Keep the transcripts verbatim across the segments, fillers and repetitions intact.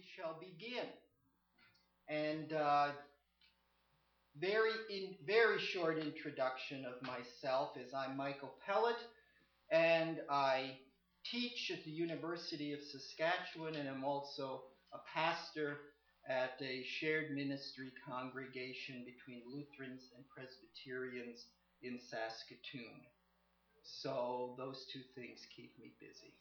shall begin. And uh, very in very short introduction of myself is I'm Michael Pellet, and I teach at the University of Saskatchewan, and I'm also a pastor at a shared ministry congregation between Lutherans and Presbyterians in Saskatoon. So those two things keep me busy.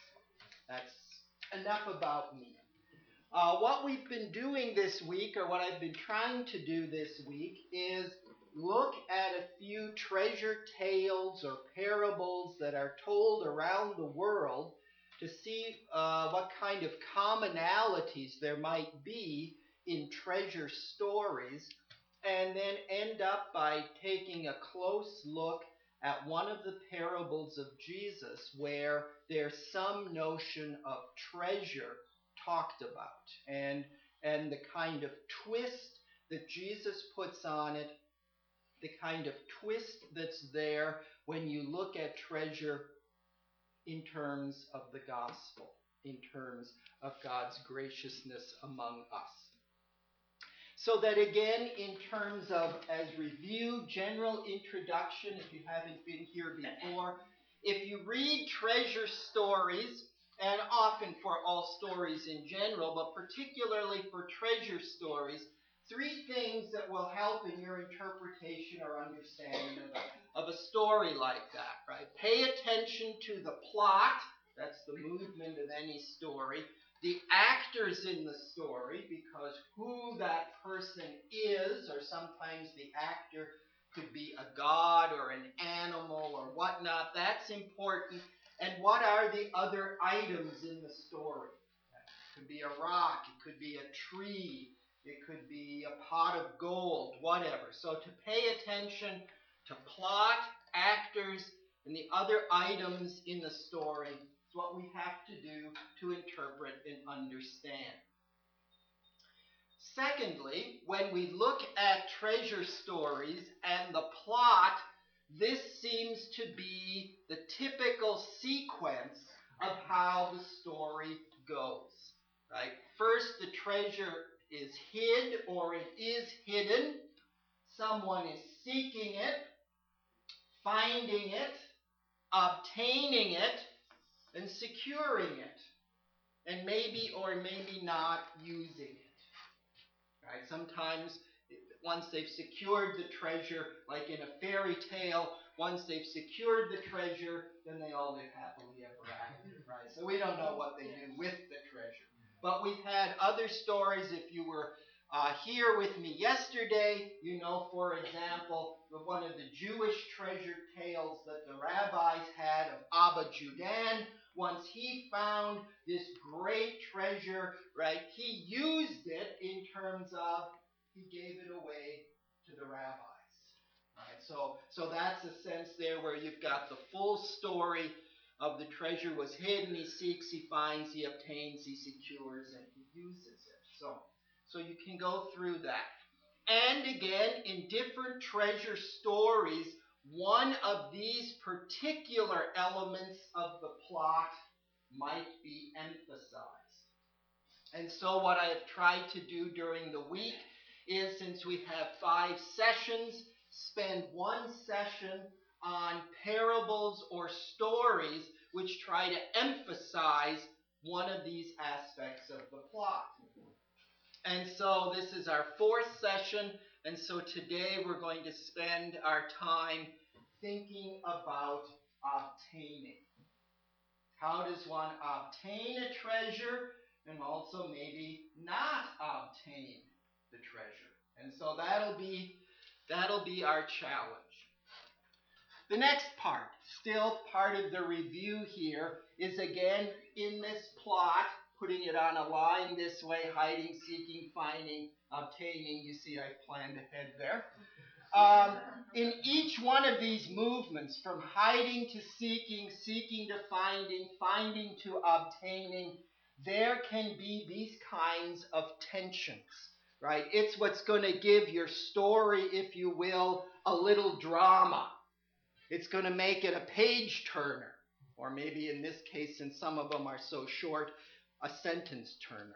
That's enough about me. Uh, what we've been doing this week, or what I've been trying to do this week, is look at a few treasure tales or parables that are told around the world to see uh, what kind of commonalities there might be in treasure stories, and then end up by taking a close look at one of the parables of Jesus where there's some notion of treasure talked about, and and the kind of twist that Jesus puts on it, the kind of twist that's there when you look at treasure in terms of the gospel, in terms of God's graciousness among us. So that again, in terms of, as review, general introduction, if you haven't been here before, if you read treasure stories, and often for all stories in general, but particularly for treasure stories, three things that will help in your interpretation or understanding of a, of a story like that, right? Pay attention to the plot, that's the movement of any story, the actors in the story, because who that person is, or sometimes the actor could be a god or an animal or whatnot, that's important. And what are the other items in the story? It could be a rock, it could be a tree, it could be a pot of gold, whatever. So to pay attention to plot, actors, and the other items in the story is what we have to do to interpret and understand. Secondly, when we look at treasure stories and the plot, this seems to be the typical sequence of how the story goes, right? First, the treasure is hid, or it is hidden. Someone is seeking it, finding it, obtaining it, and securing it, and maybe or maybe not using it, right? Sometimes once they've secured the treasure, like in a fairy tale, once they've secured the treasure, then they all live happily ever after, right? So we don't know what they do with the treasure. But we've had other stories. If you were uh, here with me yesterday, you know, for example, one of the Jewish treasure tales that the rabbis had of Abba Judan. Once he found this great treasure, right, he used it in terms of he gave it away to the rabbis. Right? So, so that's a sense there where you've got the full story of the treasure was hidden, he seeks, he finds, he obtains, he secures, and he uses it. So, so you can go through that. And again, in different treasure stories, one of these particular elements of the plot might be emphasized. And so what I have tried to do during the week is, since we have five sessions, spend one session on parables or stories which try to emphasize one of these aspects of the plot. And so this is our fourth session, and so today we're going to spend our time thinking about obtaining. How does one obtain a treasure, and also maybe not obtain the treasure? And so that'll be that'll be our challenge. The next part, still part of the review here, is again in this plot, putting it on a line this way, hiding, seeking, finding, obtaining. You see I planned ahead there. Um, in each one of these movements, from hiding to seeking, seeking to finding, finding to obtaining, there can be these kinds of tensions, right? It's what's going to give your story, if you will, a little drama. It's going to make it a page turner, or maybe in this case, since some of them are so short, a sentence turner.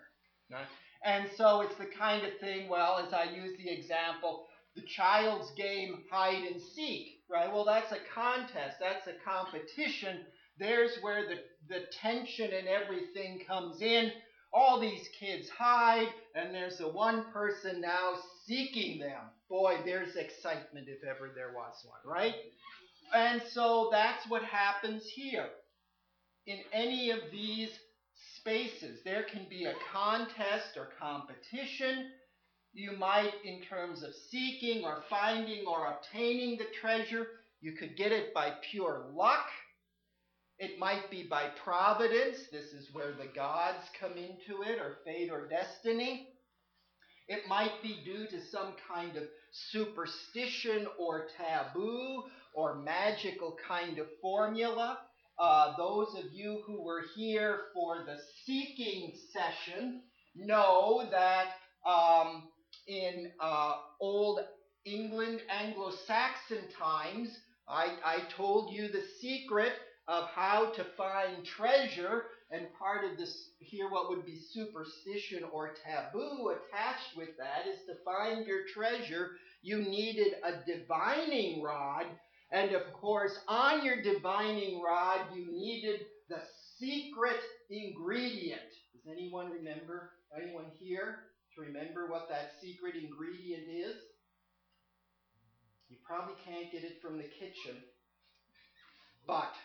Right? And so it's the kind of thing, well, as I use the example, the child's game hide and seek, right? Well, that's a contest, that's a competition. There's where the, the tension and everything comes in. All these kids hide, and there's the one person now seeking them. Boy, there's excitement if ever there was one, right? And so that's what happens here. In any of these spaces, there can be a contest or competition. You might, in terms of seeking or finding or obtaining the treasure, you could get it by pure luck. It might be by providence. This is where the gods come into it, or fate or destiny. It might be due to some kind of superstition or taboo or magical kind of formula. Uh, those of you who were here for the seeking session know that um, in uh, old England, Anglo-Saxon times, I, I told you the secret of how to find treasure, and part of this here, what would be superstition or taboo attached with that, is to find your treasure, you needed a divining rod, and of course, on your divining rod, you needed the secret ingredient. Does anyone remember, anyone here, to remember what that secret ingredient is? You probably can't get it from the kitchen, but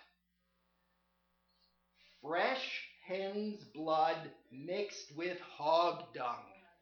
fresh hen's blood mixed with hog dung.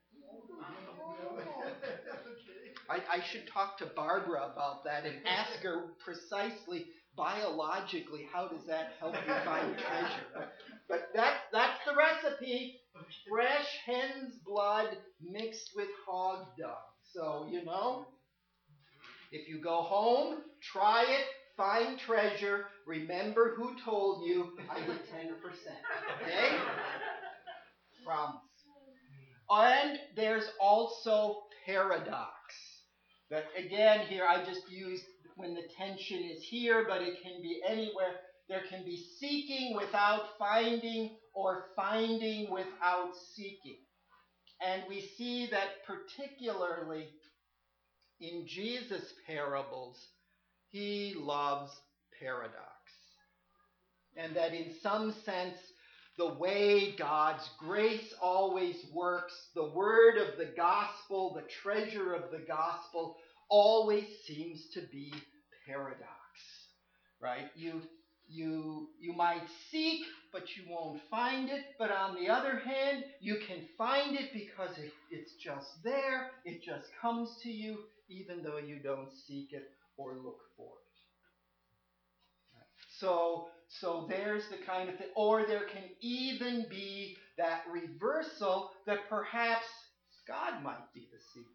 I, I should talk to Barbara about that and ask her precisely, biologically, how does that help you find treasure? But, but that, that's the recipe. Fresh hen's blood mixed with hog dung. So, you know, if you go home, try it, find treasure, remember who told you, I get ten percent. Okay? Promise. And there's also paradox. That again here I just used when the tension is here, but it can be anywhere. There can be seeking without finding, or finding without seeking. And we see that particularly in Jesus' parables, he loves paradox. And that in some sense, the way God's grace always works, the word of the gospel, the treasure of the gospel, always seems to be paradox. Right? You, you, you might seek, but you won't find it. But on the other hand, you can find it because it, it's just there. It just comes to you, even though you don't seek it or look for it. Right? So, so there's the kind of thing. Or there can even be that reversal that perhaps God might be the seeker.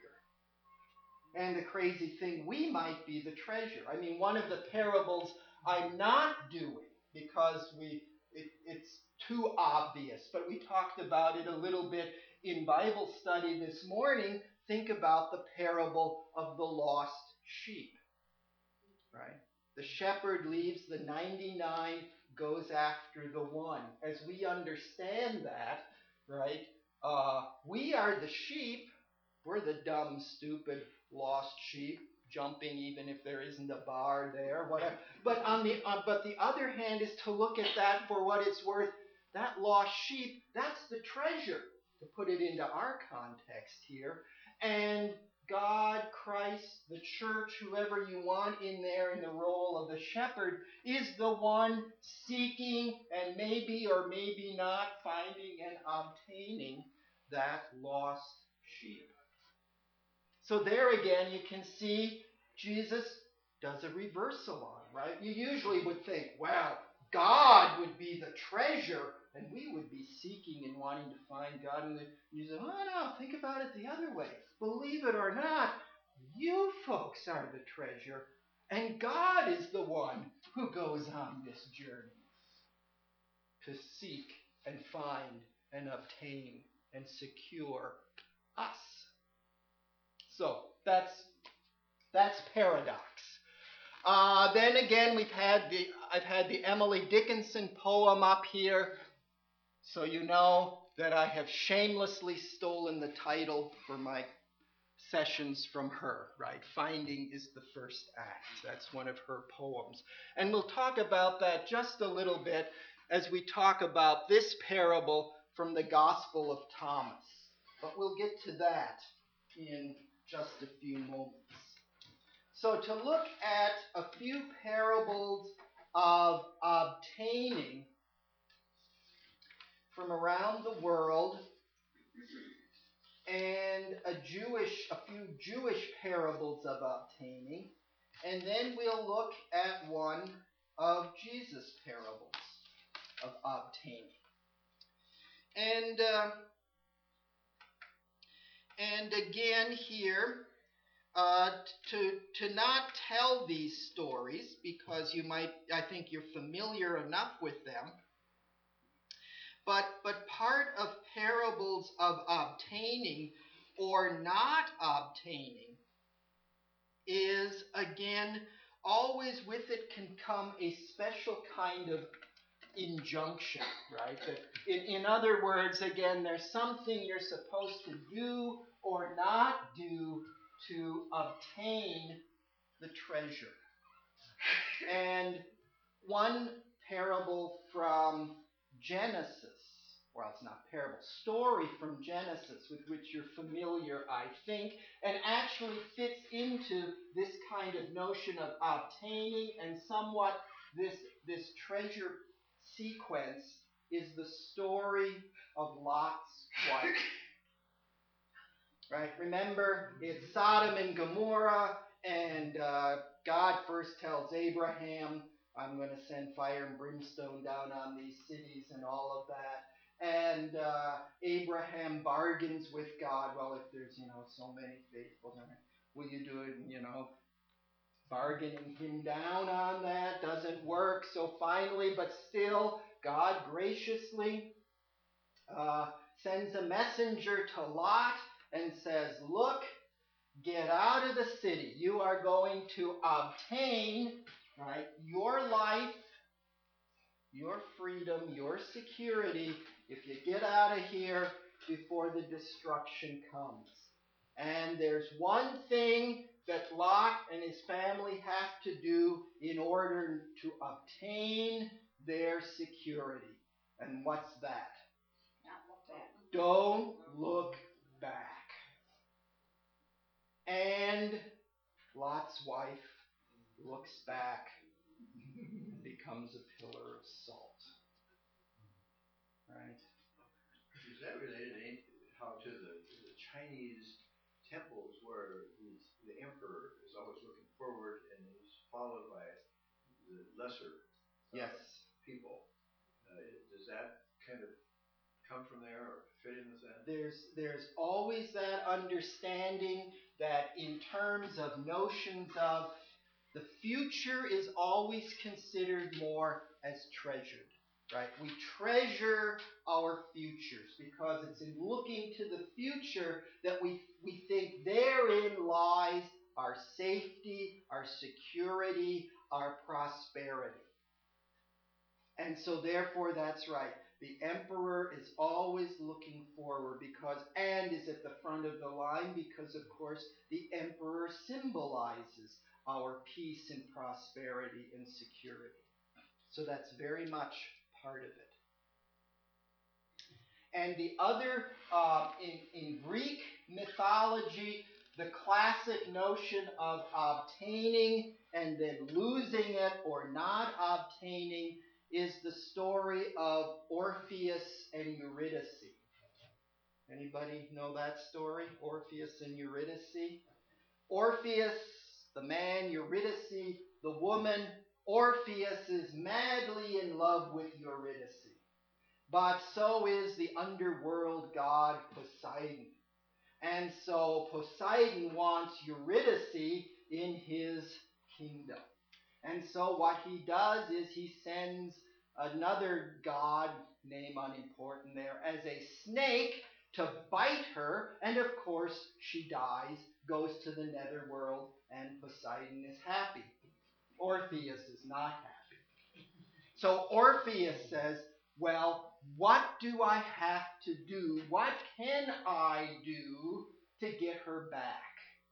And the crazy thing, we might be the treasure. I mean, one of the parables I'm not doing because we it, it's too obvious, but we talked about it a little bit in Bible study this morning. Think about the parable of the lost sheep. Right? The shepherd leaves the ninety-nine, goes after the one. As we understand that, right, uh, we are the sheep. We're the dumb, stupid, lost sheep, jumping even if there isn't a bar there, whatever. But on the uh, but the other hand is to look at that for what it's worth. That lost sheep, that's the treasure, to put it into our context here. And God, Christ, the church, whoever you want in there in the role of the shepherd, is the one seeking and maybe or maybe not finding and obtaining that lost sheep. So there again, you can see Jesus does a reversal on, right? You usually would think, well, God would be the treasure, and we would be seeking and wanting to find God. And you say, oh no, think about it the other way. Believe it or not, you folks are the treasure, and God is the one who goes on this journey to seek and find and obtain and secure us. So that's that's paradox. Uh, then again, we've had the I've had the Emily Dickinson poem up here, so you know that I have shamelessly stolen the title for my sessions from her, right? Finding is the first act. That's one of her poems. And we'll talk about that just a little bit as we talk about this parable from the Gospel of Thomas. But we'll get to that in just a few moments. So to look at a few parables of obtaining from around the world, and a Jewish, a few Jewish parables of obtaining, and then we'll look at one of Jesus' parables of obtaining. And uh, and again here, uh, to to not tell these stories because you might, I think you're familiar enough with them. But but part of parables of obtaining or not obtaining is, again, always with it can come a special kind of injunction, right? That in, in other words, again, there's something you're supposed to do or not do to obtain the treasure. And one parable from Genesis, well, it's not parable, story from Genesis with which you're familiar, I think, and actually fits into this kind of notion of obtaining, and somewhat this, this treasure sequence is the story of Lot's wife. Right? Remember, it's Sodom and Gomorrah, and uh, God first tells Abraham, I'm going to send fire and brimstone down on these cities and all of that. And uh, Abraham bargains with God. Well, if there's, you know, so many faithful, will you do it? You know, bargaining him down on that doesn't work. So finally, but still, God graciously uh, sends a messenger to Lot and says, look, get out of the city. You are going to obtain, right, your life, your freedom, your security, if you get out of here before the destruction comes. And there's one thing that Lot and his family have to do in order to obtain their security. And what's that? Not look back. Don't look back. And Lot's wife looks back and becomes a pillar of salt. Right? Is that related how to the, the Chinese temples where the, the emperor is always looking forward and is followed by the lesser uh, yes. people? Uh, does that kind of come from there or fit in with that? There's, there's always that understanding that in terms of notions of the future is always considered more as treasured. Right? We treasure our futures because it's in looking to the future that we, we think therein lies our safety, our security, our prosperity. And so therefore that's right. The emperor is always looking forward because, and is at the front of the line because, of course, the emperor symbolizes our peace and prosperity and security. So that's very much part of it. And the other, uh, in, in Greek mythology, the classic notion of obtaining and then losing it or not obtaining is the story of Orpheus and Eurydice. Anybody know that story? Orpheus and Eurydice? Orpheus, the man, Eurydice, the woman. Orpheus is madly in love with Eurydice. But so is the underworld god Poseidon. And so Poseidon wants Eurydice in his kingdom. And so what he does is he sends another god, name unimportant there, as a snake to bite her. And of course she dies, goes to the netherworld, and Poseidon is happy. Orpheus is not happy. So Orpheus says, well, what do I have to do? What can I do to get her back?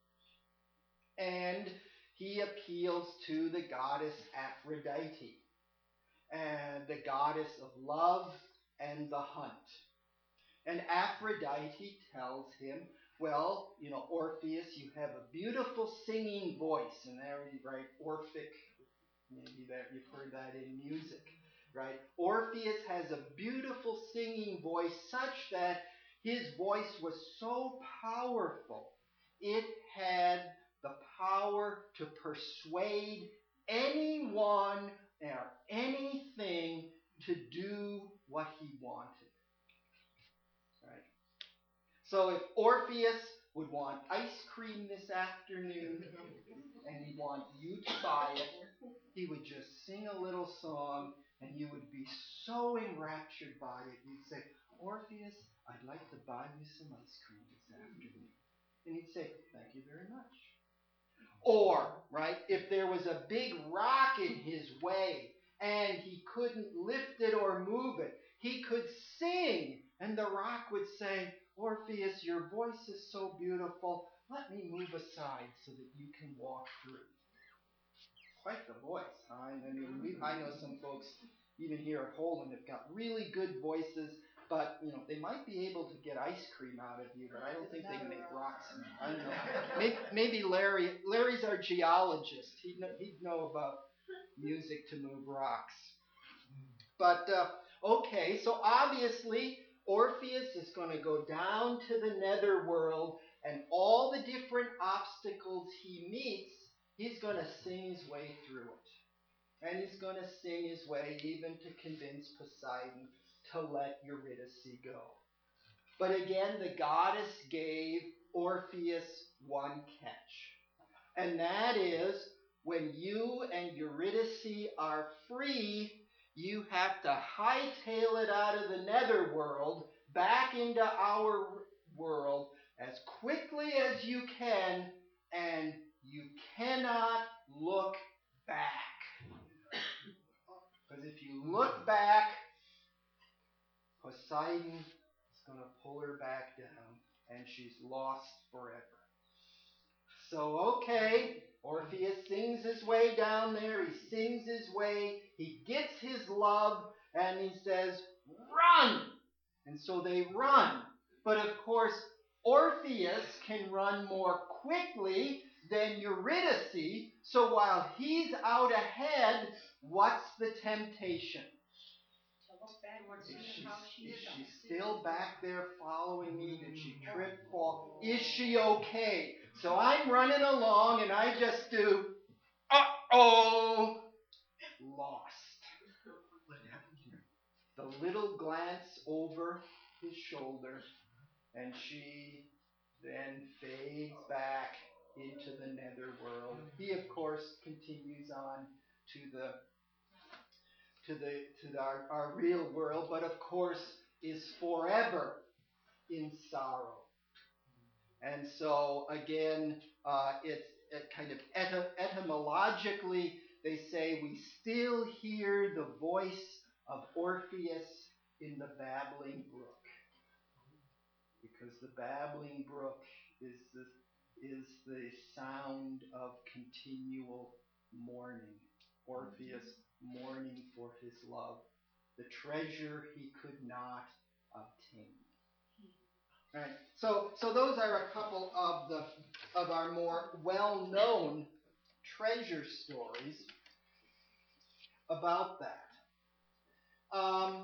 And he appeals to the goddess Aphrodite, and the goddess of love and the hunt. And Aphrodite tells him, well, you know, Orpheus, you have a beautiful singing voice. And there you write Orphic, maybe that you've heard that in music, right? Orpheus has a beautiful singing voice such that his voice was so powerful, it had the power to persuade anyone or anything to do what he wanted. Right? So if Orpheus would want ice cream this afternoon and he'd want you to buy it, he would just sing a little song and you would be so enraptured by it. You'd say, Orpheus, I'd like to buy you some ice cream this afternoon. And he'd say, thank you very much. Or, right, if there was a big rock in his way and he couldn't lift it or move it, he could sing and the rock would say, Orpheus, your voice is so beautiful, let me move aside so that you can walk through. Quite the voice, huh? I mean, we, I know some folks, even here at Holden, have got really good voices, but, you know, they might be able to get ice cream out of you, but I don't think they can make rocks. I don't know. Maybe, maybe Larry, Larry's our geologist. He'd know, he'd know about music to move rocks. But, uh, okay, so obviously Orpheus is going to go down to the netherworld, and all the different obstacles he meets, he's going to sing his way through it. And he's going to sing his way even to convince Poseidon to let Eurydice go. But again, the goddess gave Orpheus one catch. And that is, when you and Eurydice are free, you have to hightail it out of the netherworld back into our world as quickly as you can, and you cannot look back. Because if you look back, Poseidon is going to pull her back down, and she's lost forever. So, okay, Orpheus sings his way down there. He sings his way. He gets his love, and he says, run! And so they run. But of course, Orpheus can run more quickly than Eurydice. So while he's out ahead, what's the temptation? Is she, is she still back there following me? Did she trip, fall? Is she okay? So I'm running along and I just do, uh-oh, lost. The little glance over his shoulder, and she then fades back into the netherworld. He, of course, continues on to the to the to the, our, our real world, but of course is forever in sorrow. And so again, uh, it's it kind of et- etymologically, they say we still hear the voice of Orpheus in the babbling brook, because the babbling brook is the is the sound of continual mourning. Orpheus mourning for his love, the treasure he could not obtain. Right. So, so those are a couple of the of our more well-known treasure stories about that. Um,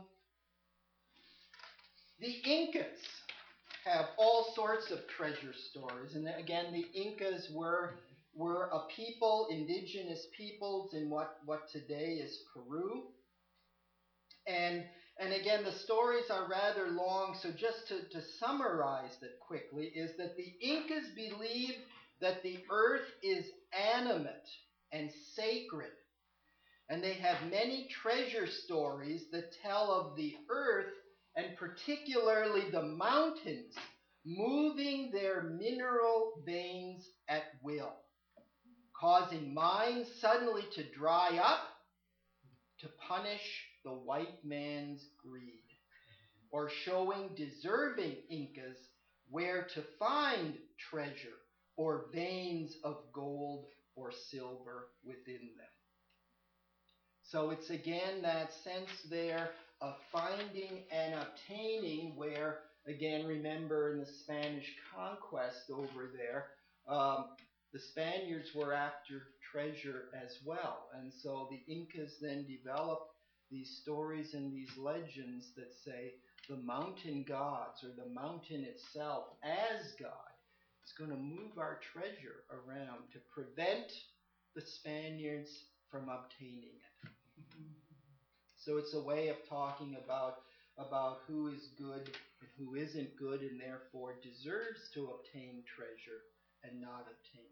the Incas have all sorts of treasure stories, and again, the Incas were were a people, indigenous peoples in what, what today is Peru. And and again, the stories are rather long, so just to, to summarize it quickly, is that the Incas believed that the earth is animate and sacred. And they have many treasure stories that tell of the earth, and particularly the mountains, moving their mineral veins at will, causing mines suddenly to dry up to punish the white man's greed, or showing deserving Incas where to find treasure or veins of gold or silver within them. So it's again that sense there of finding and obtaining where, again, remember in the Spanish conquest over there, um, the Spaniards were after treasure as well. And so the Incas then developed these stories and these legends that say the mountain gods or the mountain itself as God is going to move our treasure around to prevent the Spaniards from obtaining it. So it's a way of talking about, about who is good and who isn't good and therefore deserves to obtain treasure and not obtain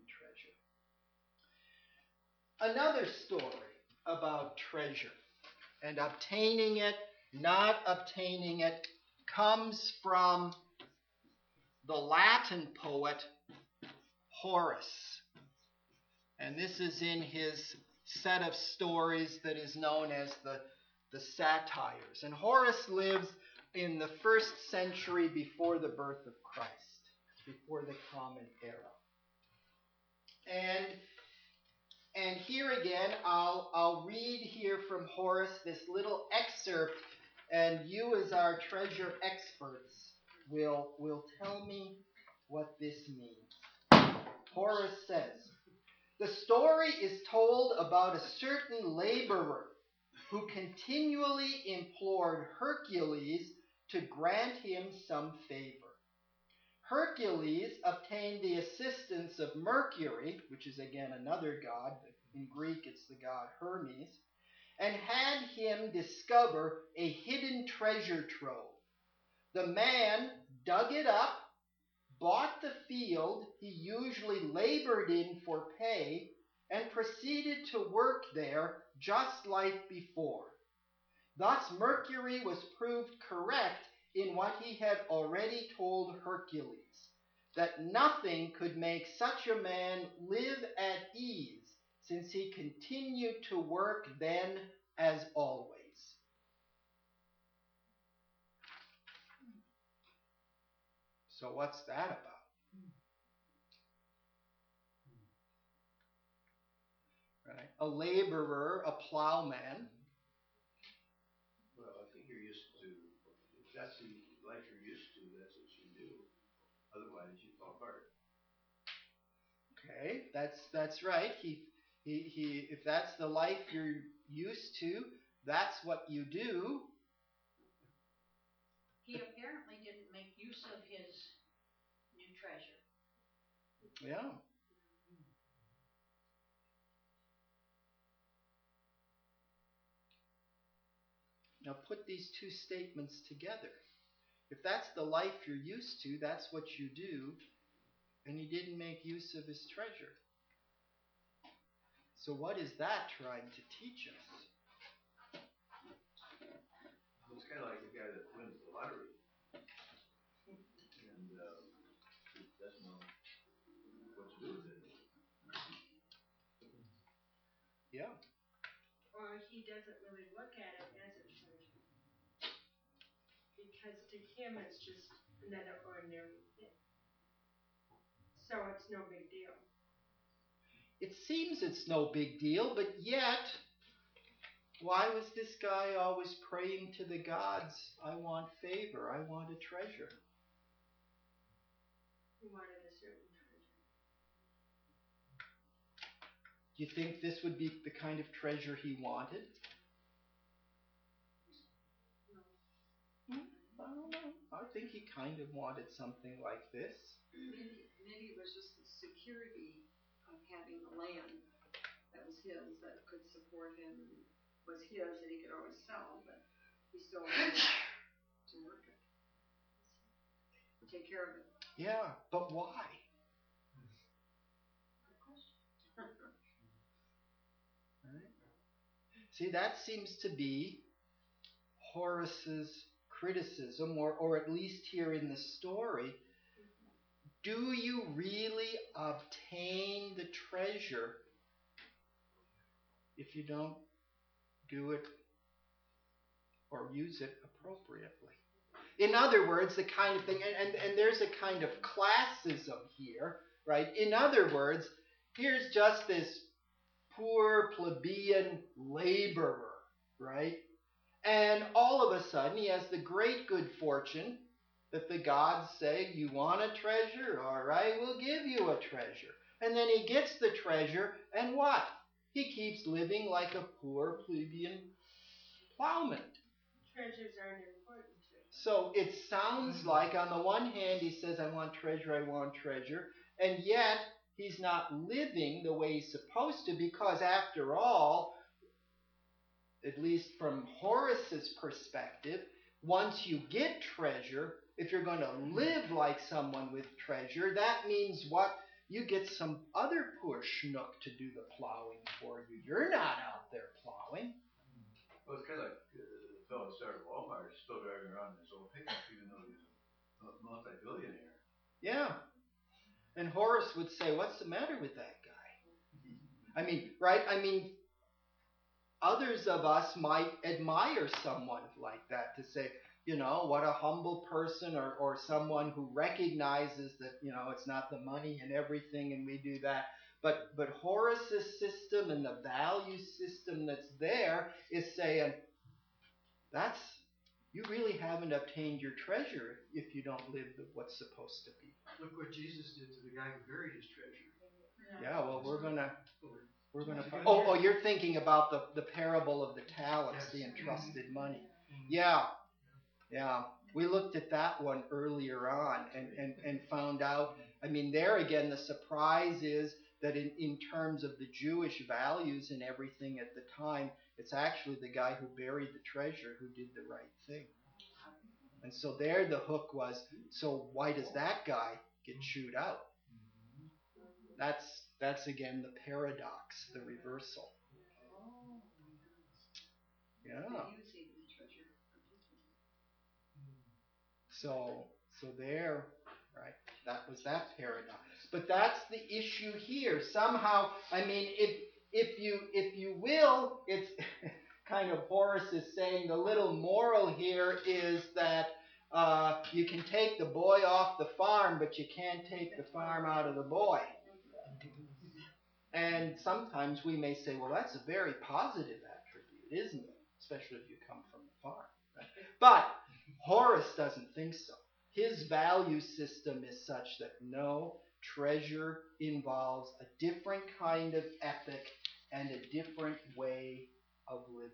treasure. Another story about treasure and obtaining it, not obtaining it, comes from the Latin poet Horace. And this is in his set of stories that is known as the, the Satires. And Horace lives in the first century before the birth of Christ, before the Common Era. And, and here again, I'll, I'll read here from Horace this little excerpt, and you as our treasure experts will, will tell me what this means. Horace says, "The story is told about a certain laborer who continually implored Hercules to grant him some favor. Hercules obtained the assistance of Mercury, which is again another god, in Greek it's the god Hermes, and had him discover a hidden treasure trove. The man dug it up, bought the field he usually labored in for pay, and proceeded to work there just like before. Thus Mercury was proved correct in what he had already told Hercules, that nothing could make such a man live at ease, since he continued to work then as always." So what's that about? Right? A laborer, a plowman. Well, I think you're used to, if that's the life you're used to, that's what you do. Otherwise, you fall apart. Okay, that's that's right. He, he, he, if that's the life you're used to, that's what you do. He apparently didn't make use of his new treasure. Yeah. Now put these two statements together. If that's the life you're used to, that's what you do, and he didn't make use of his treasure. So what is that trying to teach us? It's kind of like the guy that wins the lottery and um, he doesn't know what to do with it. Yeah. Or he doesn't really look at it as a treasure. Because to him it's just another ordinary thing. So it's no big deal. It seems it's no big deal, but yet, why was this guy always praying to the gods, I want favor, I want a treasure? He wanted a certain treasure. Do you think this would be the kind of treasure he wanted? No. Hmm? I don't know. I think he kind of wanted something like this. Maybe, maybe it was just the security of having the land that was his, that could support him, and was his that he could always sell, but he still wanted to work it, take care of it. Yeah, but why? Good question. Right? See, that seems to be Horace's criticism, or, or at least here in the story. Do you really obtain the treasure if you don't do it or use it appropriately. In other words, the kind of thing, and, and, and there's a kind of classism here, right? In other words, here's just this poor plebeian laborer, right? And all of a sudden, he has the great good fortune that the gods say, you want a treasure? All right, we'll give you a treasure. And then he gets the treasure, and what? He keeps living like a poor plebeian plowman. Treasures aren't important to him. So it sounds like, on the one hand, he says, I want treasure, I want treasure, and yet he's not living the way he's supposed to, because after all, at least from Horace's perspective, once you get treasure, if you're going to live like someone with treasure, that means what? You get some other poor schnook to do the plowing for you. You're not out there plowing. Well, it's kind of like uh, the fellow who started Walmart is still driving around in his old pickup, even though he's a multi-billionaire. Yeah. And Horace would say, what's the matter with that guy? I mean, right? I mean, others of us might admire someone like that, to say, you know, what a humble person, or, or someone who recognizes that, you know, it's not the money and everything, and we do that. But but Horace's system and the value system that's there is saying, that's, you really haven't obtained your treasure if, if you don't live what's supposed to be. Look what Jesus did to the guy who buried his treasure. Yeah, well, we're gonna we're gonna. Find, oh, oh, you're thinking about the the parable of the talents, the entrusted money. Yeah, yeah. We looked at that one earlier on, and and and found out. I mean, there again, the surprise is that in in terms of the Jewish values and everything at the time, it's actually the guy who buried the treasure who did the right thing. And so there, the hook was. So why does that guy get chewed out? That's that's again the paradox, the reversal. Yeah. So so there, right? That was that paradox. But that's the issue here. Somehow, I mean, if if you if you will, it's kind of Horace is saying the little moral here is that uh, you can take the boy off the farm, but you can't take the farm out of the boy. And sometimes we may say, well, that's a very positive attribute, isn't it? Especially if you come from the farm. Right? But Horace doesn't think so. His value system is such that no, treasure involves a different kind of ethic and a different way of living.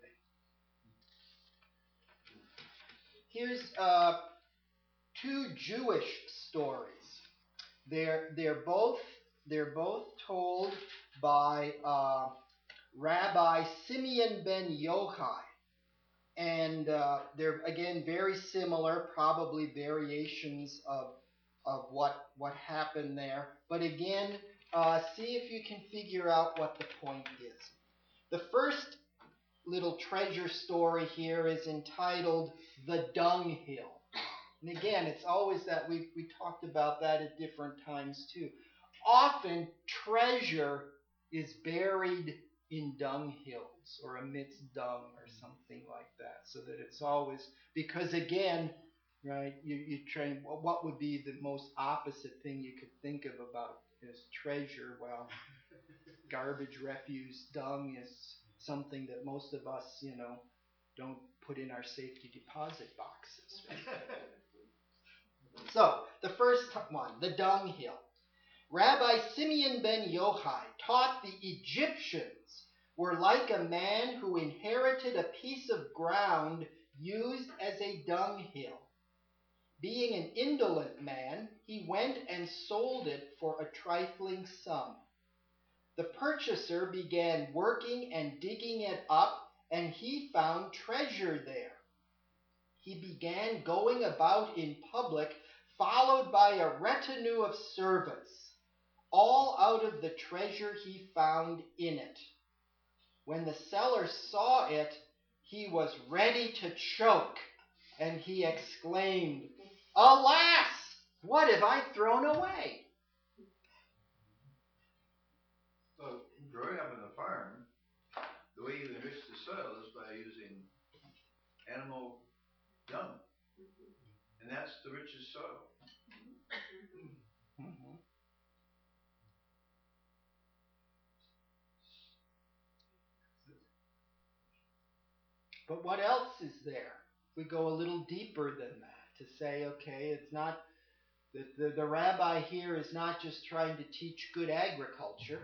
Here's uh, two Jewish stories. They're they're both they're both told by uh, Rabbi Simeon ben Yochai, and uh, they're again very similar, probably variations of of what what happened there. But again, uh, see if you can figure out what the point is. The first little treasure story here is entitled "The Dunghill." And again, it's always that we we talked about that at different times too. Often treasure is buried in dung hills or amidst dung or something like that, so that it's always, because again, right, you, you train, well, what would be the most opposite thing you could think of about is treasure? Well, garbage, refuse, dung is something that most of us, you know, don't put in our safety deposit boxes. So, the first one, the dunghill. Rabbi Simeon ben Yochai taught the Egyptians were like a man who inherited a piece of ground used as a dunghill. Being an indolent man, he went and sold it for a trifling sum. The purchaser began working and digging it up, and he found treasure there. He began going about in public, followed by a retinue of servants, all out of the treasure he found in it. When the seller saw it, he was ready to choke, and he exclaimed, "Alas, what have I thrown away?" So, growing up on the farm, the way you enrich the soil is by using animal dung. And that's the richest soil. Mhm. But what else is there? We go a little deeper than that to say, okay, it's not, the, the, the rabbi here is not just trying to teach good agriculture.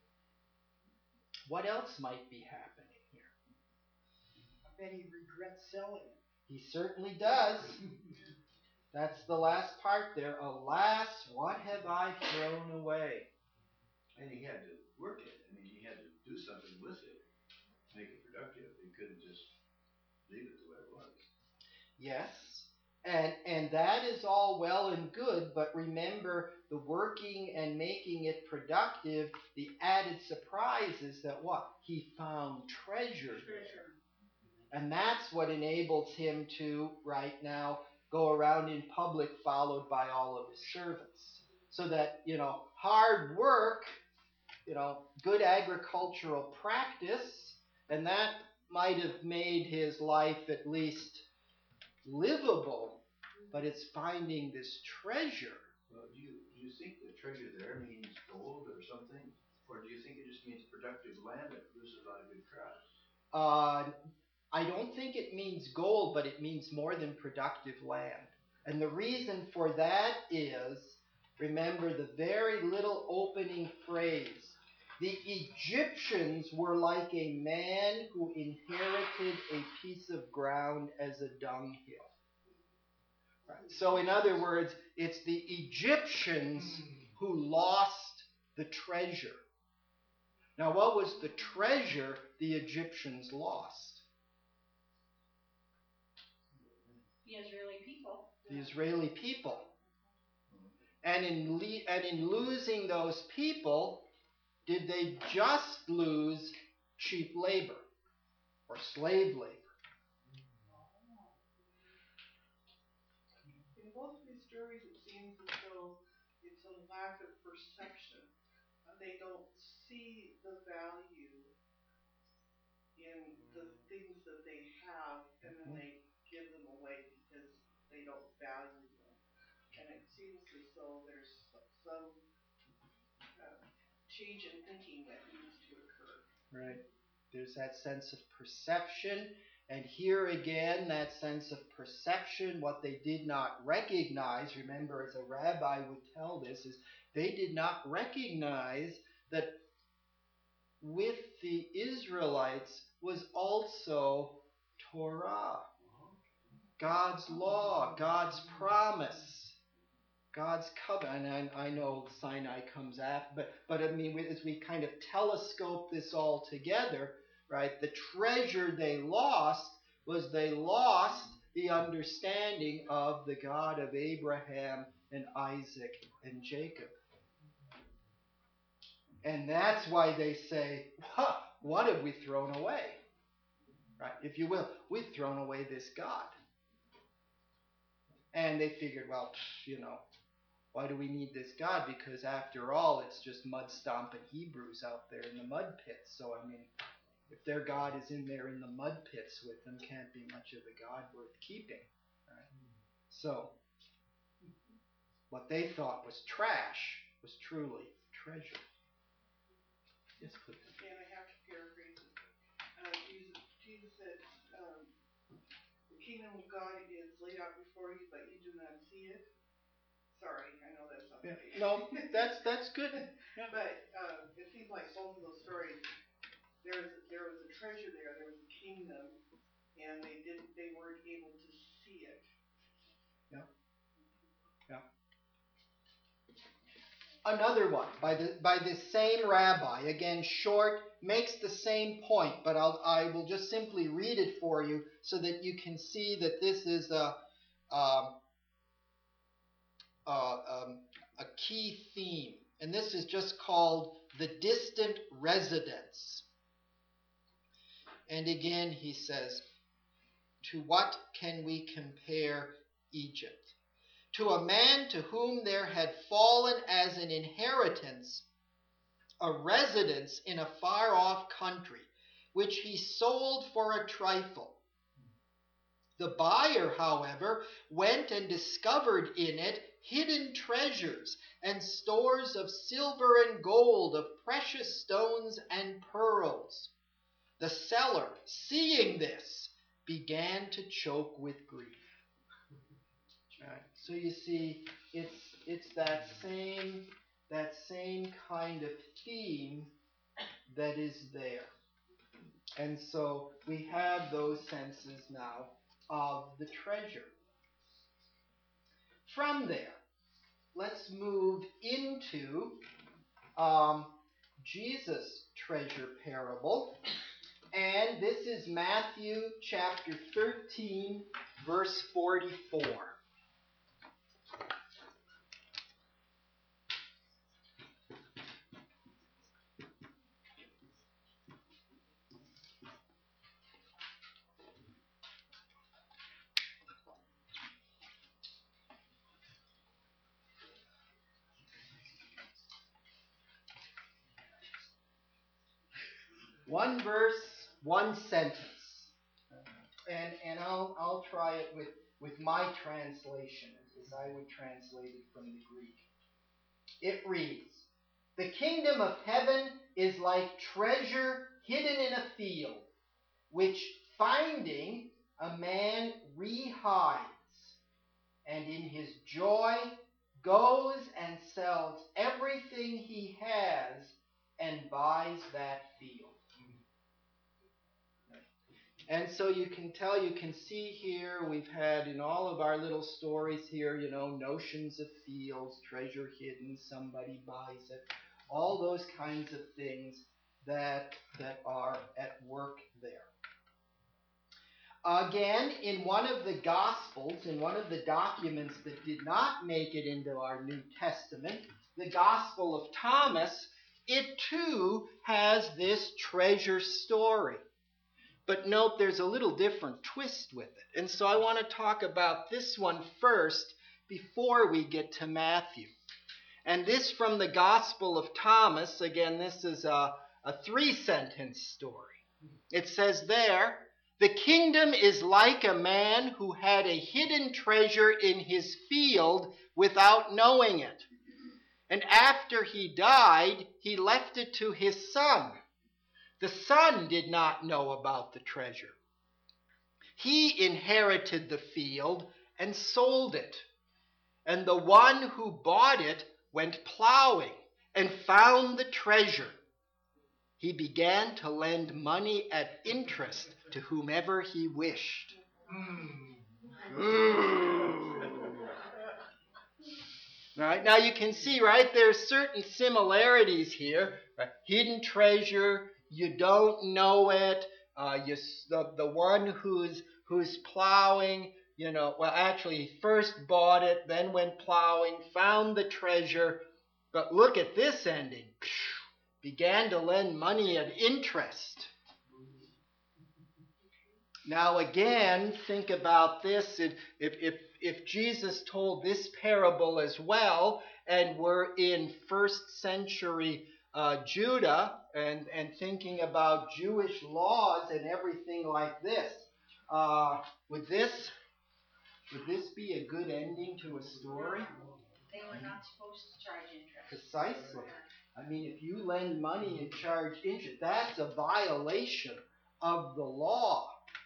What else might be happening here? I bet he regrets selling it. He certainly does. That's the last part there. Alas, what have I thrown away? And he had to work it. I mean, he had to do something with it, make it productive. He couldn't just leave it the way it was. Yes. And and that is all well and good, but remember the working and making it productive, the added surprise is that what? He found treasure there. And that's what enables him to, right now, go around in public followed by all of his servants. So that, you know, hard work, you know, good agricultural practice, and that might have made his life at least livable, but it's finding this treasure. Well, do you, do you think the treasure there means gold or something? Or do you think it just means productive land that produces a lot of good crops? Uh, I don't think it means gold, but it means more than productive land. And the reason for that is, remember the very little opening phrase. The Egyptians were like a man who inherited a piece of ground as a dunghill. Right. So in other words, it's the Egyptians who lost the treasure. Now what was the treasure the Egyptians lost? The Israeli people. The Israeli people. And in le- and in losing those people, did they just lose cheap labor or slave labor? In both of these stories, it seems as though it's a lack of perception. They don't see the value in the things that they have, and then they give them away because they don't value them. And it seems as though there's some uh, change in thinking that needs to occur. Right. There's that sense of perception. And here again, that sense of perception, what they did not recognize, remember as a rabbi would tell this, is they did not recognize that with the Israelites was also Torah, God's law, God's promise, God's covenant. And I, I know Sinai comes after, but, but I mean, as we kind of telescope this all together, right, the treasure they lost was they lost the understanding of the God of Abraham and Isaac and Jacob. And that's why they say, huh, what have we thrown away? Right, if you will, we've thrown away this God. And they figured, well, you know, why do we need this God? Because after all, it's just mud stomping Hebrews out there in the mud pits. So, I mean, if their God is in there in the mud pits with them, can't be much of a God worth keeping. Right? So, what they thought was trash was truly treasure. Yes, please. And I have to paraphrase it. Uh, Jesus, Jesus said, um, the kingdom of God is laid out before you, but you do not see it. Sorry, I know that's not Yeah. the No, that's that's good. Yeah. But uh, it seems like both of those stories, there was there was a treasure there, there was a kingdom, and they didn't, they weren't able to see it. Yeah. Yeah. Another one by the by the same rabbi, again short, makes the same point, but I'll I will just simply read it for you so that you can see that this is a um, uh, um, a key theme, and this is just called the distant residents. And again, he says, to what can we compare Egypt? To a man to whom there had fallen as an inheritance a residence in a far-off country, which he sold for a trifle. The buyer, however, went and discovered in it hidden treasures and stores of silver and gold, of precious stones and pearls. The seller, seeing this, began to choke with grief. Right. So you see, it's it's that same that same kind of theme that is there. And so we have those senses now of the treasure. From there, let's move into um, Jesus' treasure parable. And this is Matthew chapter thirteen, verse forty-four. One verse, one sentence. And and I'll I'll try it with, with my translation, as I would translate it from the Greek. It reads, "The kingdom of heaven is like treasure hidden in a field, which finding a man rehides, and in his joy goes and sells everything he has and buys that field." And so you can tell, you can see here, we've had in all of our little stories here, you know, notions of fields, treasure hidden, somebody buys it, all those kinds of things that, that are at work there. Again, in one of the Gospels, in one of the documents that did not make it into our New Testament, the Gospel of Thomas, it too has this treasure story. But note, there's a little different twist with it. And so I want to talk about this one first before we get to Matthew. And this from the Gospel of Thomas, again, this is a, a three-sentence story. It says there, "The kingdom is like a man who had a hidden treasure in his field without knowing it. And after he died, he left it to his son. The son did not know about the treasure. He inherited the field and sold it. And the one who bought it went plowing and found the treasure. He began to lend money at interest to whomever he wished." Mm. Right? Now you can see, right, there's certain similarities here. Right? Hidden treasure, you don't know it. Uh, you, the, the one who's who's plowing, you know, well, actually, he first bought it, then went plowing, found the treasure. But look at this ending. Began to lend money at interest. Now again, think about this. If, if, if Jesus told this parable as well, and we're in first century uh, Judah, and, and thinking about Jewish laws and everything like this, uh, would this would this be a good ending to a story? They were not supposed to charge interest. Precisely. I mean, if you lend money and charge interest, that's a violation of the law.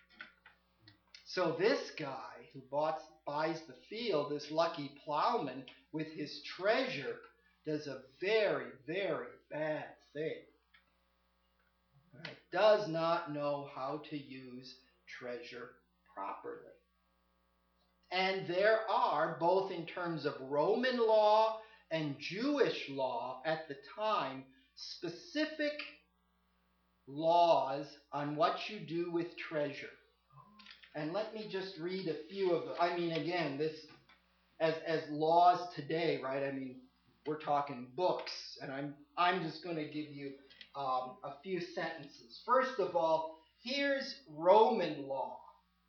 So this guy who bought, buys the field, this lucky plowman, with his treasure, does a very, very bad thing. Right? Does not know how to use treasure properly. And there are, both in terms of Roman law and Jewish law at the time, specific laws on what you do with treasure. And let me just read a few of them. I mean, again, this, as as laws today, right? I mean, we're talking books, and I'm I'm just going to give you um, a few sentences. First of all, here's Roman law.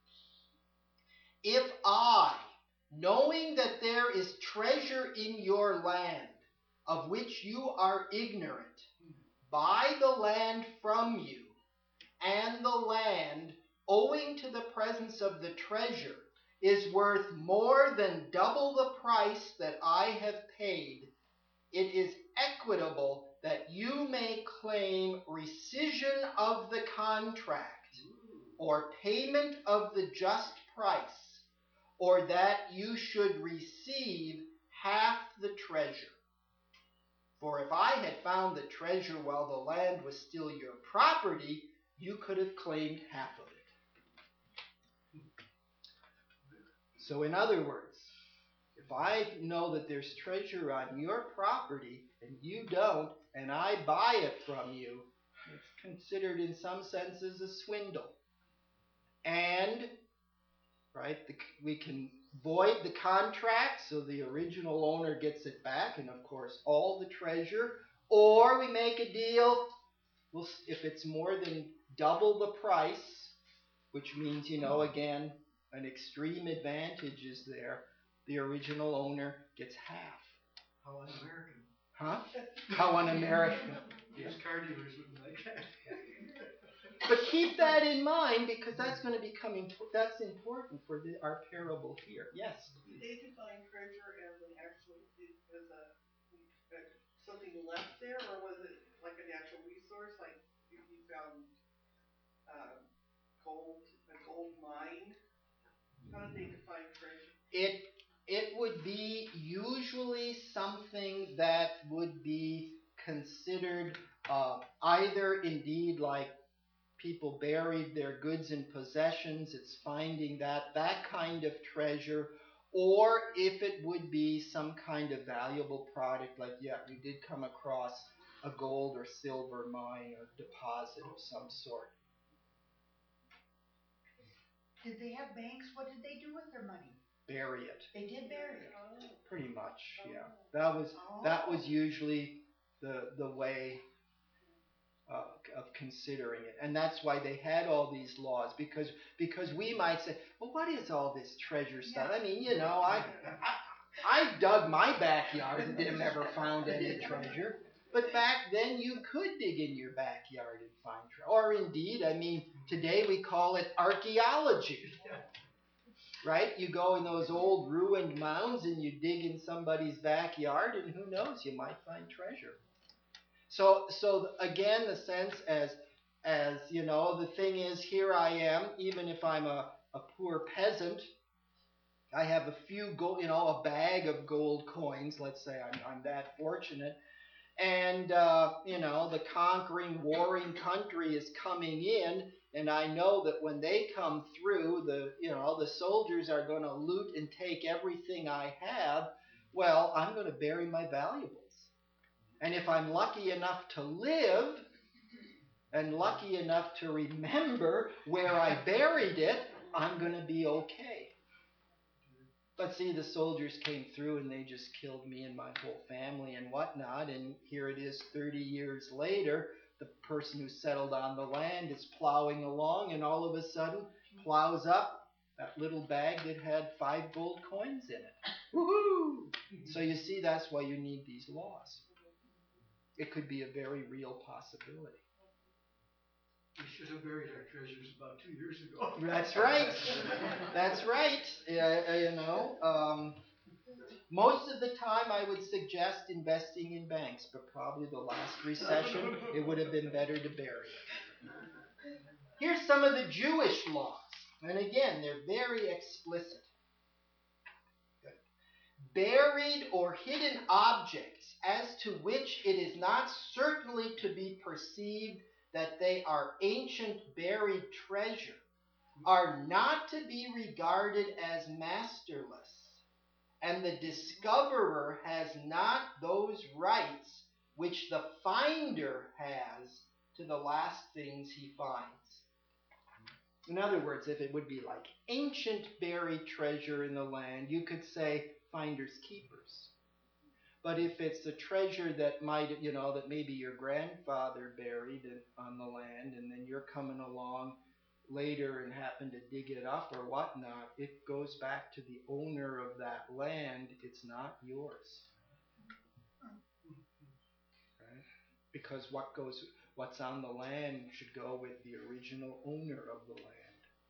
If I, knowing that there is treasure in your land, of which you are ignorant, buy the land from you, and the land owing to the presence of the treasure, is worth more than double the price that I have paid, it is equitable that you may claim rescission of the contract, or payment of the just price, or that you should receive half the treasure. For if I had found the treasure while the land was still your property, you could have claimed half of it. So in other words, if I know that there's treasure on your property and you don't, and I buy it from you, it's considered in some senses a swindle. And, right, the, we can void the contract so the original owner gets it back, and of course all the treasure, or we make a deal, we'll, if it's more than double the price, which means, you know, again, an extreme advantage is there, the original owner gets half. How un-American. Huh? How un-American. These car dealers wouldn't like that. But keep that in mind, because that's going to become imp- that's important for the, our parable here. Yes? Did they define treasure as an actual, as a, a something left there, or was it like a natural resource, like if you found uh, gold, a gold mine? How did they define treasure? It it would be usually something that would be considered uh, either indeed like people buried their goods and possessions, it's finding that, that kind of treasure, or if it would be some kind of valuable product, like, yeah, we did come across a gold or silver mine or deposit of some sort. Did they have banks? What did they do with their money? Bury it. They did bury it. Pretty much, yeah. That was that was usually the the way uh, of considering it, and that's why they had all these laws, because because we might say, well, what is all this treasure stuff? I mean, you know, I I, I dug my backyard and didn't ever found any treasure. But back then, you could dig in your backyard and find treasure, or indeed, I mean, today we call it archaeology. Right? You go in those old ruined mounds and you dig in somebody's backyard, and who knows, you might find treasure. So, so again, the sense as, as you know, the thing is, here I am, even if I'm a, a poor peasant, I have a few gold, you know, a bag of gold coins. Let's say I'm, I'm that fortunate, and uh, you know, the conquering, warring country is coming in. And I know that when they come through, the you know the soldiers are going to loot and take everything I have. Well, I'm going to bury my valuables. And if I'm lucky enough to live, and lucky enough to remember where I buried it, I'm going to be okay. But see, the soldiers came through and they just killed me and my whole family and whatnot. And here it is thirty years later. The person who settled on the land is plowing along, and all of a sudden plows up that little bag that had five gold coins in it. Woohoo! So you see, that's why you need these laws. It could be a very real possibility. We should have buried our treasures about two years ago. That's right. That's right. Uh, you know, um, most of the time I would suggest investing in banks, but probably the last recession, it would have been better to bury it. Here's some of the Jewish laws. And again, they're very explicit. Buried or hidden objects as to which it is not certainly to be perceived that they are ancient buried treasure are not to be regarded as masterless. And the discoverer has not those rights which the finder has to the last things he finds. In other words, if it would be like ancient buried treasure in the land, you could say finders keepers. But if it's a treasure that might, you know, that maybe your grandfather buried on the land, and then you're coming along later and happen to dig it up or whatnot, it goes back to the owner of that land. It's not yours, right? Because what goes, what's on the land should go with the original owner of the land.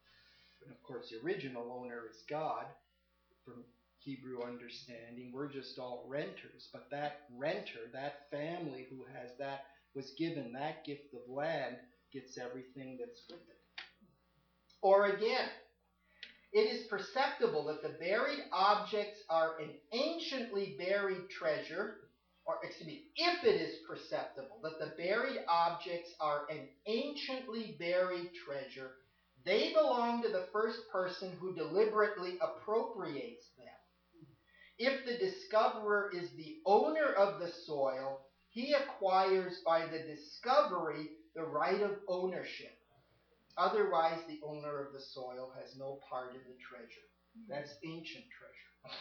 And of course, the original owner is God, from Hebrew understanding. We're just all renters. But that renter, that family who has that, was given that gift of land, gets everything that's with it. Or again, it is perceptible that the buried objects are an anciently buried treasure, or excuse me, if it is perceptible that the buried objects are an anciently buried treasure, they belong to the first person who deliberately appropriates them. If the discoverer is the owner of the soil, he acquires by the discovery the right of ownership. Otherwise, the owner of the soil has no part in the treasure. That's ancient treasure.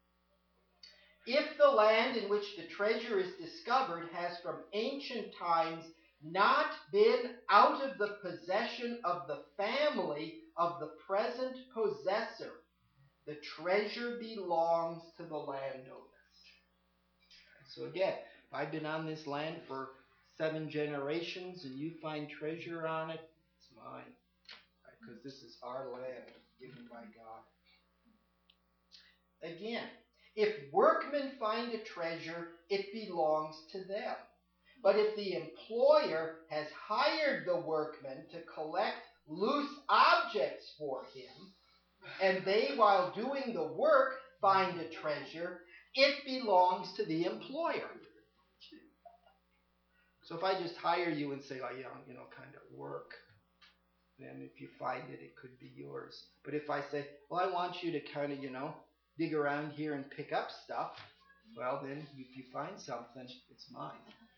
If the land in which the treasure is discovered has from ancient times not been out of the possession of the family of the present possessor, the treasure belongs to the landowners. So again, if I've been on this land for seven generations and you find treasure on it, it's mine. Because this is our land given by God. Again, if workmen find a treasure, it belongs to them. But if the employer has hired the workmen to collect loose objects for him, and they, while doing the work, find a treasure, it belongs to the employer. So if I just hire you and say, oh, yeah, you know, kind of work, then if you find it, it could be yours. But if I say, well, I want you to kind of, you know, dig around here and pick up stuff, well, then if you find something, it's mine.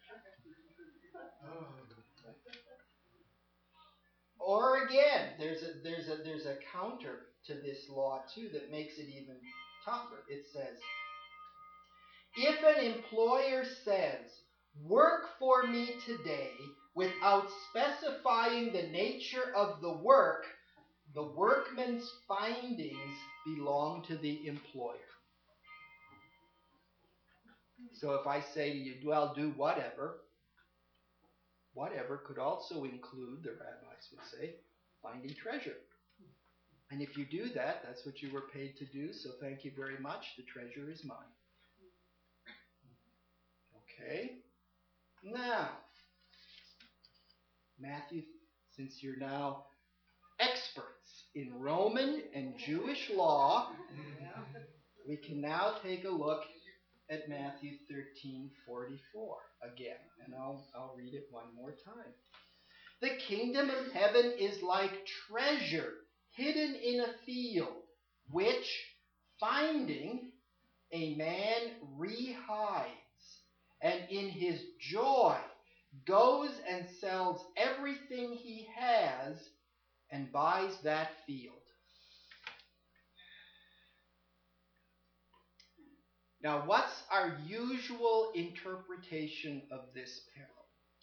Or again, there's a there's a there's a counter to this law too that makes it even tougher. It says, if an employer says, work for me today, without specifying the nature of the work, the workman's findings belong to the employer. So if I say to you, well, do whatever, whatever could also include, the rabbis would say, finding treasure. And if you do that, that's what you were paid to do, so thank you very much. The treasure is mine. Okay? Now, Matthew, since you're now experts in Roman and Jewish law, we can now take a look at Matthew thirteen forty-four again, and I'll, I'll read it one more time. The kingdom of heaven is like treasure hidden in a field, which, finding, a man rehides, and in his joy goes and sells everything he has and buys that field. Now, what's our usual interpretation of this parable?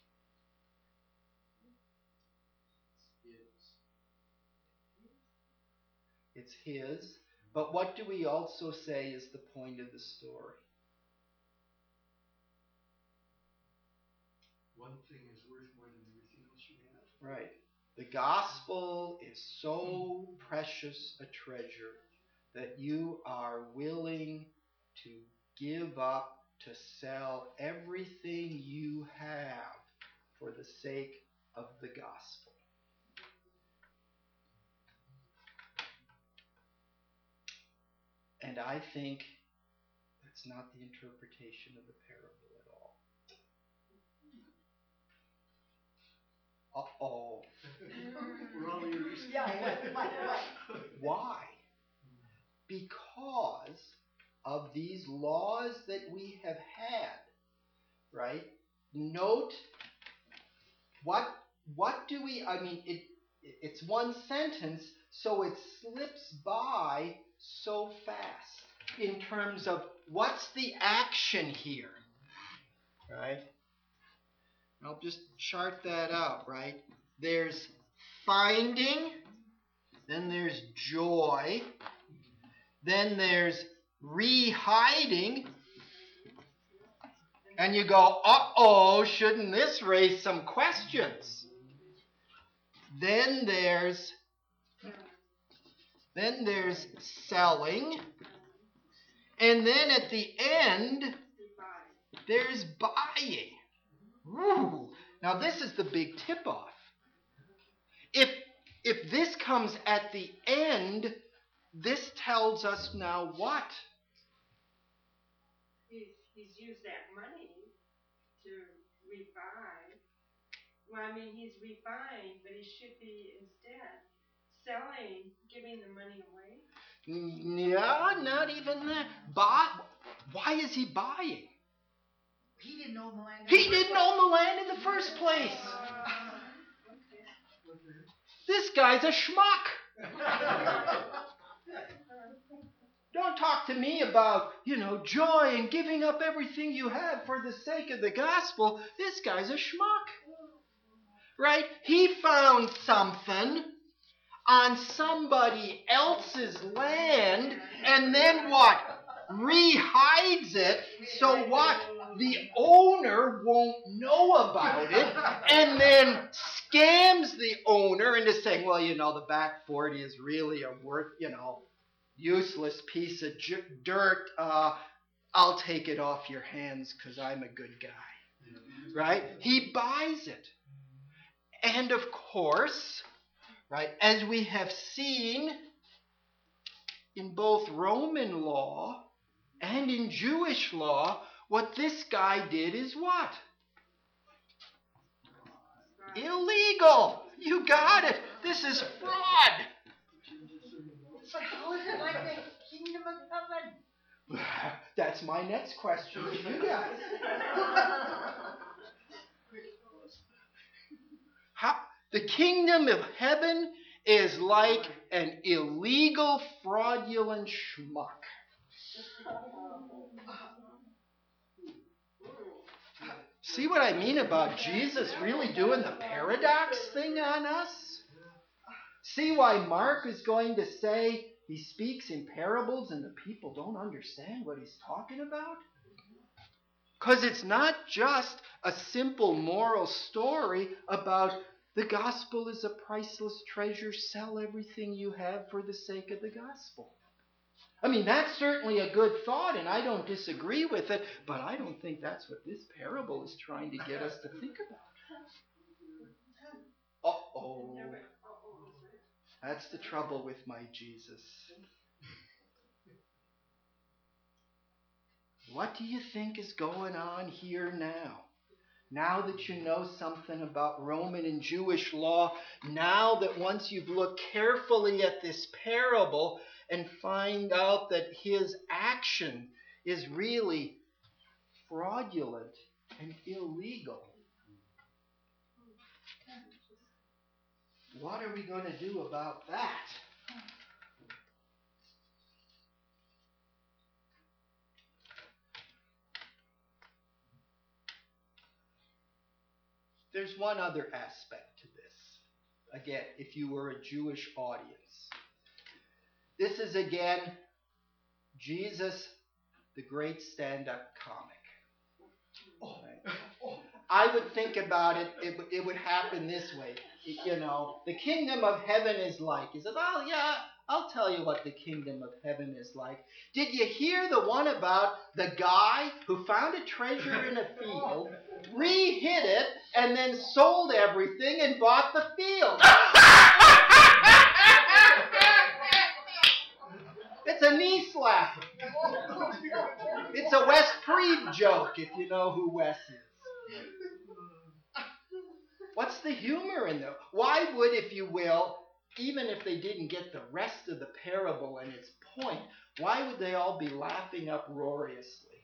It's his. But what do we also say is the point of the story? One thing is worth more than everything else you have. Right. The gospel is so precious a treasure that you are willing to give up, to sell everything you have for the sake of the gospel. And I think that's not the interpretation of the parable at all. Uh-oh. We're all ears. Yeah, what, what, what? Why? Because of these laws that we have had, right? Note, what what do we, I mean, it it's one sentence, so it slips by so fast in terms of what's the action here, right? I'll just chart that out, right? There's finding, then there's joy, then there's re-hiding, and you go, uh-oh, shouldn't this raise some questions? Then there's Then there's selling. And then at the end, there's buying. Woo. Now this is the big tip-off. If, if this comes at the end, this tells us now what? He's, he's used that money to rebuy. Well, I mean, he's rebuying, but he should be instead selling, giving the money away. Yeah, not even that. Buy, why is he buying? He didn't own the land. He didn't own the land in the first place. This guy's a schmuck. Don't talk to me about, you know, joy and giving up everything you have for the sake of the gospel. This guy's a schmuck. Right? He found something on somebody else's land, and then what? Rehides it, so what? The owner won't know about it, and then scams the owner into saying, well, you know, the back forty is really a worth, you know, useless piece of j- dirt. Uh, I'll take it off your hands because I'm a good guy. Right? He buys it. And of course, right, as we have seen in both Roman law and in Jewish law, what this guy did is what? Illegal. You got it. This is fraud. But how is it like the kingdom of heaven? That's my next question to you guys. How, the kingdom of heaven is like an illegal, fraudulent schmuck. See what I mean about Jesus really doing the paradox thing on us? See why Mark is going to say he speaks in parables and the people don't understand what he's talking about? Because it's not just a simple moral story about the gospel is a priceless treasure, sell everything you have for the sake of the gospel. I mean, that's certainly a good thought, and I don't disagree with it, but I don't think that's what this parable is trying to get us to think about. Uh-oh. That's the trouble with my Jesus. What do you think is going on here now? Now that you know something about Roman and Jewish law, now that once you've looked carefully at this parable and find out that his action is really fraudulent and illegal, what are we going to do about that? There's one other aspect to this. Again, if you were a Jewish audience. This is, again, Jesus, the great stand-up comic. Oh, oh. I would think about it, it, it would happen this way. You know, the kingdom of heaven is like. He said, oh, yeah, I'll tell you what the kingdom of heaven is like. Did you hear the one about the guy who found a treasure in a field, re-hid it, and then sold everything and bought the field? It's a knee slap. It's a Wes Preeb joke, if you know who Wes is. What's the humor in there? Why would, if you will, even if they didn't get the rest of the parable and its point, why would they all be laughing uproariously?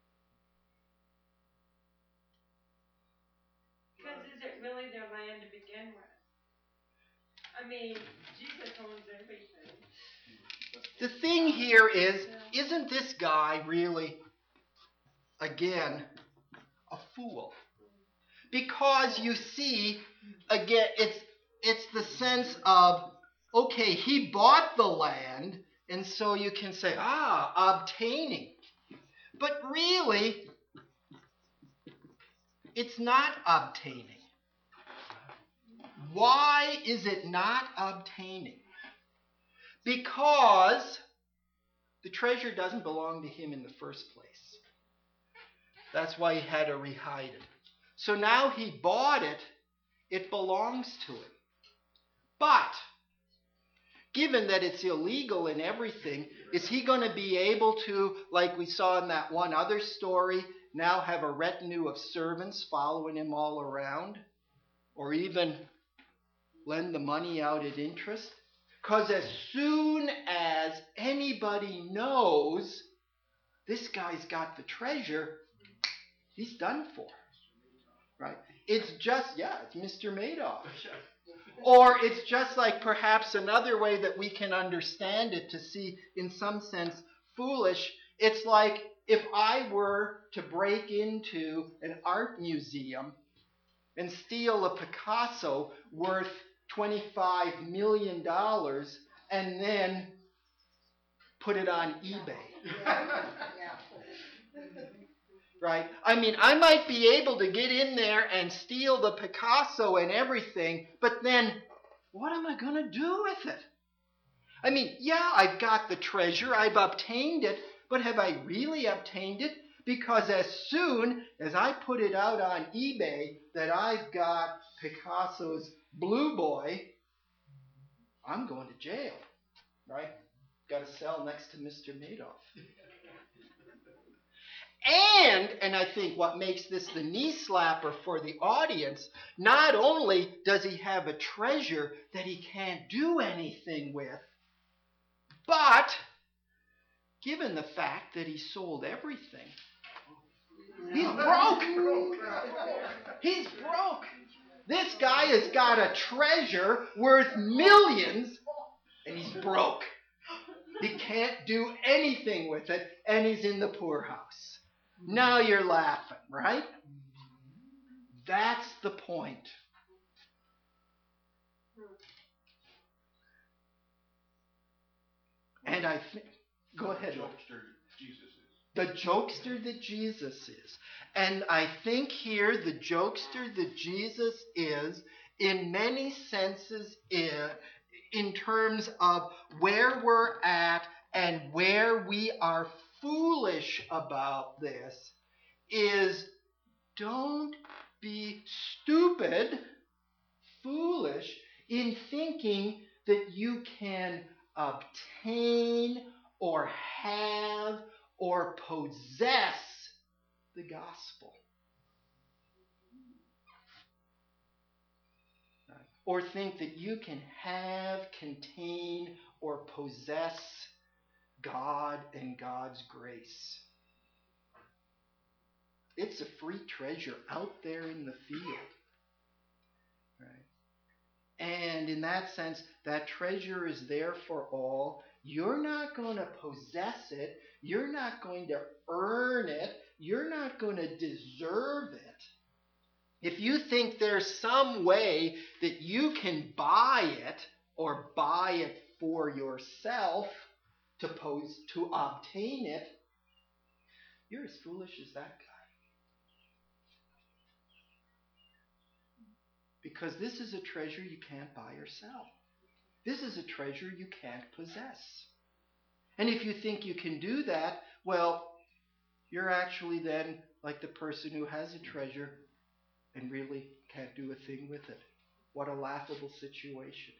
Because is it really their land to begin with? I mean, Jesus owns everything. The thing here is, isn't this guy really, again, a fool? Because you see, again, it's it's the sense of, okay, he bought the land, and so you can say, ah, obtaining. But really, it's not obtaining. Why is it not obtaining? because the treasure doesn't belong to him in the first place. That's why he had to rehide it. So now he bought it. It belongs to him. But, given that it's illegal and everything, is he going to be able to, like we saw in that one other story, now have a retinue of servants following him all around? Or even lend the money out at interest? Because as soon as anybody knows this guy's got the treasure, he's done for. Right? It's just, yeah, it's Mister Madoff. Or it's just like perhaps another way that we can understand it to see in some sense foolish. It's like if I were to break into an art museum and steal a Picasso worth twenty-five million dollars and then put it on eBay. Right? I mean, I might be able to get in there and steal the Picasso and everything, but then what am I going to do with it? I mean, yeah, I've got the treasure, I've obtained it, but have I really obtained it? Because as soon as I put it out on eBay that I've got Picasso's Blue Boy, I'm going to jail, right? Got to sell next to Mister Madoff. And, and I think what makes this the knee slapper for the audience, not only does he have a treasure that he can't do anything with, but given the fact that he sold everything, he's broke. He's broke. This guy has got a treasure worth millions, and he's broke. He can't do anything with it, and he's in the poorhouse. Now you're laughing, right? That's the point. And I think, go ahead. The jokester that Jesus is. The jokester that Jesus is. And I think here the jokester that Jesus is, in many senses, in, in terms of where we're at and where we are foolish about this, is don't be stupid, foolish, in thinking that you can obtain or have or possess the gospel. Or think that you can have, contain, or possess God and God's grace. It's a free treasure out there in the field. Right? And in that sense, that treasure is there for all. You're not going to possess it. You're not going to earn it. You're not going to deserve it. If you think there's some way that you can buy it or buy it for yourself, to pose, to obtain it, you're as foolish as that guy. Because this is a treasure you can't buy or sell. This is a treasure you can't possess. And if you think you can do that, well, you're actually then like the person who has a treasure and really can't do a thing with it. What a laughable situation.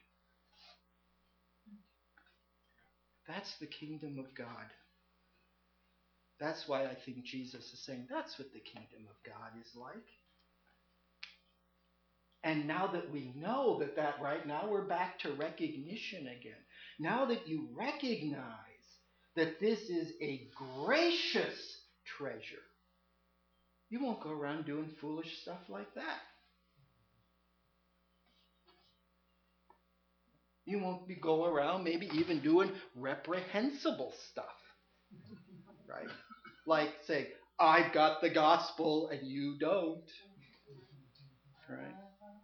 That's the kingdom of God. That's why I think Jesus is saying that's what the kingdom of God is like. And now that we know that that right now we're back to recognition again. Now that you recognize that this is a gracious treasure, you won't go around doing foolish stuff like that. You won't be go around maybe even doing reprehensible stuff. Right? Like say, I've got the gospel and you don't. Right?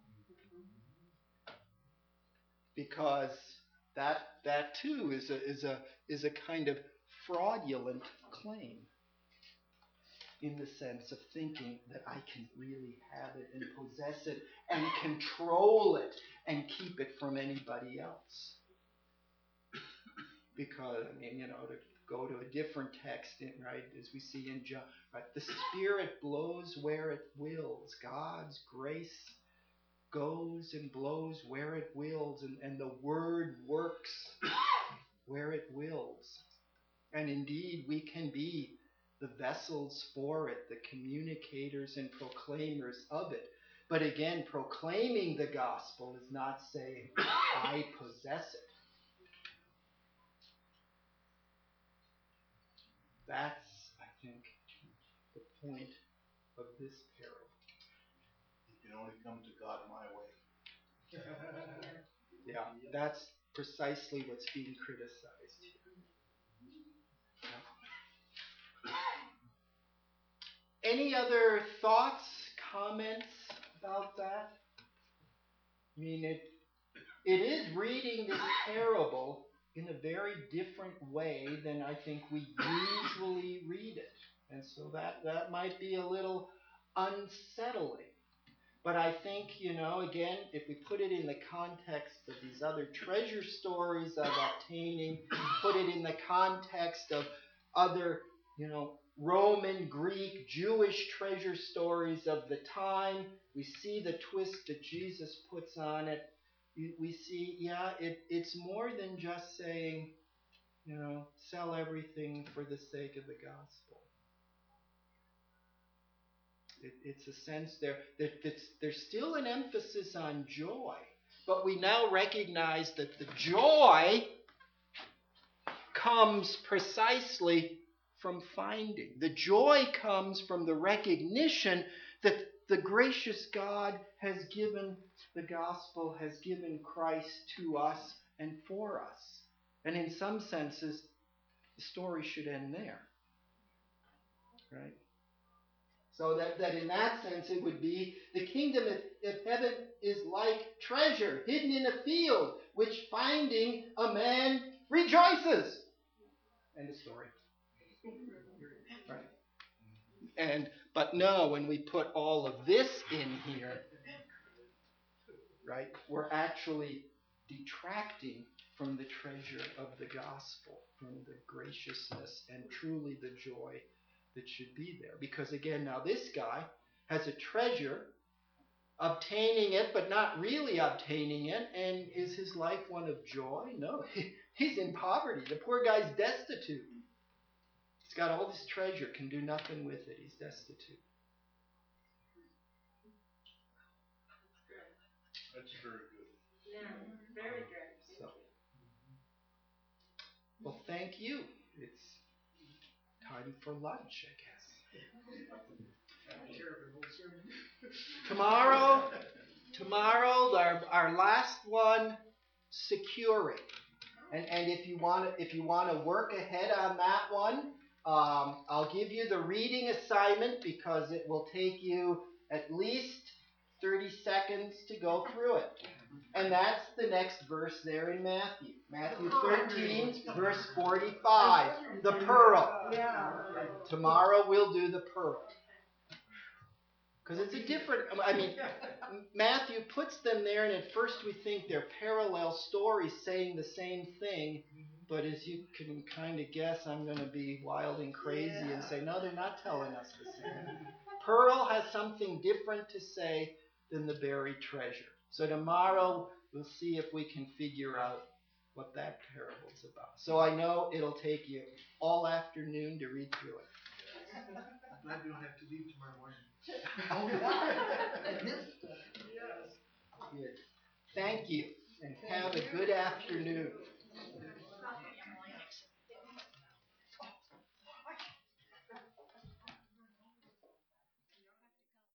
Because that that too is a is a is a kind of fraudulent claim. In the sense of thinking that I can really have it and possess it and control it and keep it from anybody else. because, I mean, you know, to go to a different text, in, right, as we see in John, right, the Spirit blows where it wills. God's grace goes and blows where it wills, and, and the Word works where it wills. And indeed, we can be the vessels for it, the communicators and proclaimers of it. But again, proclaiming the gospel is not saying, I possess it. That's, I think, the point of this parable. You can only come to God my way. Yeah, that's precisely what's being criticized here. Yeah. Any other thoughts, comments about that? I mean, it it is reading this parable in a very different way than I think we usually read it. And so that, that might be a little unsettling. But I think, you know, again, if we put it in the context of these other treasure stories of obtaining, put it in the context of other, you know, Roman, Greek, Jewish treasure stories of the time, we see the twist that Jesus puts on it. We see, yeah, it, it's more than just saying, you know, sell everything for the sake of the gospel. It, it's a sense there that it's, there's still an emphasis on joy, but we now recognize that the joy comes precisely from finding. The joy comes from the recognition that the gracious God has given the gospel, has given Christ to us and for us. And in some senses, the story should end there. Right? So that, that in that sense it would be, the kingdom of, of heaven is like treasure hidden in a field, which finding a man rejoices. End of story. Right. And but no, when we put all of this in here, right, we're actually detracting from the treasure of the gospel, from the graciousness and truly the joy that should be there. Because again, now this guy has a treasure, obtaining it, but not really obtaining it. And is his life one of joy? No, he's in poverty. The poor guy's destitute. He's got all this treasure, can do nothing with it. He's destitute. That's very good. Yeah, very good. So, well, thank you. It's time for lunch, I guess. Tomorrow, tomorrow, our, our last one, securing. And and if you want to if you want to work ahead on that one, um, I'll give you the reading assignment because it will take you at least thirty seconds to go through it. And that's the next verse there in Matthew. Matthew thirteen, verse forty-five. The pearl. Yeah. Tomorrow we'll do the pearl. Because it's a different, I mean, Matthew puts them there, and at first we think they're parallel stories saying the same thing. But as you can kind of guess, I'm going to be wild and crazy and say, no, they're not telling us the same. Pearl has something different to say than the buried treasure. So tomorrow we'll see if we can figure out what that parable's about. So I know it'll take you all afternoon to read through it. I'm glad we don't have to leave tomorrow morning. Good. Thank you, and have a good afternoon.